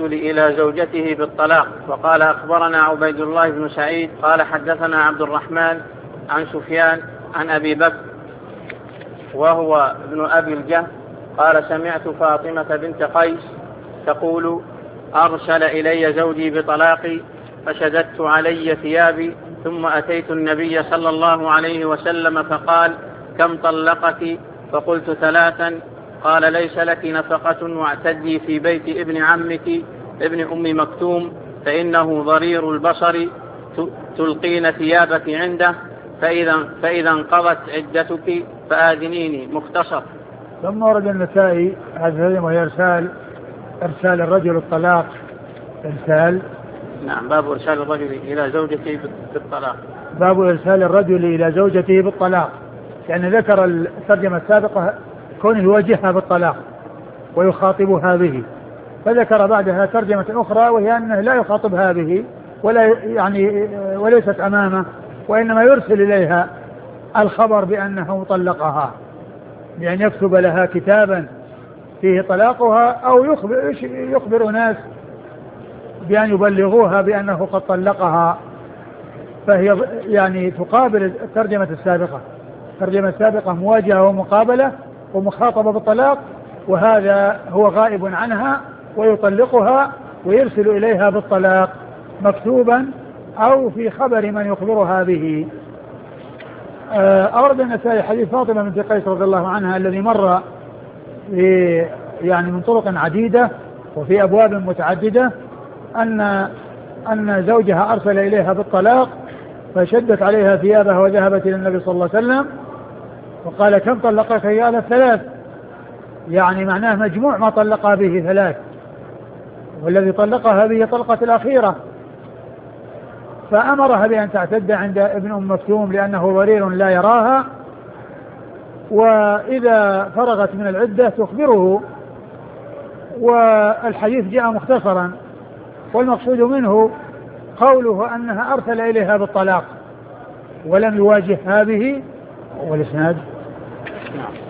الرجل إلى زوجته بالطلاق. وقال أخبرنا عبيد الله بن سعيد قال حدثنا عبد الرحمن عن سفيان عن أبي بكر وهو ابن أبي الجهم قال سمعت فاطمة بنت قيس تقول أرسل إلي زوجي بطلاقي فشددت علي ثيابي ثم أتيت النبي صلى الله عليه وسلم فقال كم طلقك؟ فقلت 3. قال ليس لك نفقة واعتدي في بيت ابن عمك ابن أم مكتوم فإنه ضرير البصر تلقين ثيابك عنده فإذا انقضت عدتك فآذنيني. مختصر. ثم ورد النسائي هذا وهي إرسال الرجل الطلاق. نعم. باب إرسال الرجل إلى زوجته بالطلاق. باب إرسال الرجل إلى زوجته بالطلاق، يعني ذكر الترجمة السابقة كونه يواجهها بالطلاق ويخاطبها به، فذكر بعدها ترجمة أخرى وهي أنه لا يخاطبها به وليست أمامه، وإنما يرسل إليها الخبر بأنه طلقها، بأن يكتب لها كتابا فيه طلاقها أو يخبر ناس بأن يبلغوها بأنه قد طلقها، فهي يعني تقابل الترجمة السابقة. الترجمة السابقة مواجهة ومقابلة ومخاطبة بالطلاق، وهذا هو غائب عنها ويطلقها ويرسل إليها بالطلاق مكتوبا أو في خبر من يخبرها به. أورد النسائي حديث فاطمة بنت قيس رضي الله عنها الذي مر يعني من طرق عديدة وفي أبواب متعددة أن زوجها أرسل إليها بالطلاق فشدت عليها ثيابها وذهبت إلى النبي صلى الله عليه وسلم وقال كم طلقك؟ قالت 3، يعني معناه مجموع ما طلقها به 3، والذي طلقها به طلقة الأخيرة، فأمرها بأن تعتد عند ابن أم مكتوم لأنه ضرير لا يراها، وإذا فرغت من العدة تخبره. والحديث جاء مختصرا، والمقصود منه قوله أنها أرسل إليها بالطلاق ولم يواجهها به. والإسناد